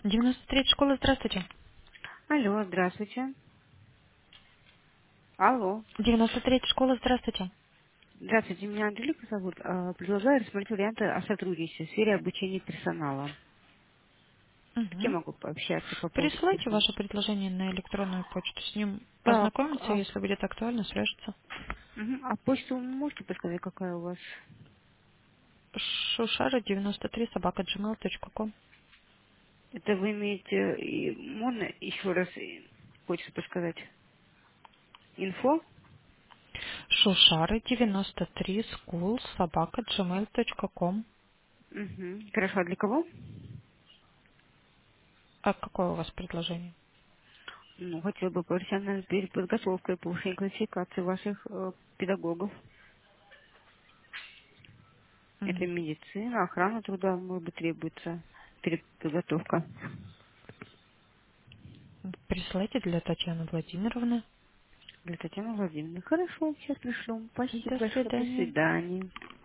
93 школа, здравствуйте. Алло, здравствуйте. Алло. 93 школа, здравствуйте. Здравствуйте, меня Анжелика зовут. Предлагаю рассмотреть варианты о сотрудничестве в сфере обучения персонала. С кем Мгм. могу пообщаться по поводу Присылайте персонала? ваше предложение на электронную почту. С ним Так, ознакомиться, если будет актуально, свяжется. а почту вы можете подсказать, какая у вас? Шушара 93 собака gmail.com. Это вы имеете, можно еще раз почту подсказать? Инфо? Шушары 93 school собака gmail.com. Угу. Хорошо, а для кого? А какое у вас предложение? Ну, хотела бы профессиональной переподготовкой, повышение квалификации ваших педагогов. Это Мгм. медицина, охрана труда, может быть, требуется переподготовка. Присылайте для Татьяны Владимировны. Для Татьяны Владимировны. Хорошо, сейчас пришлю. Спасибо До большое. До свидания. свидания.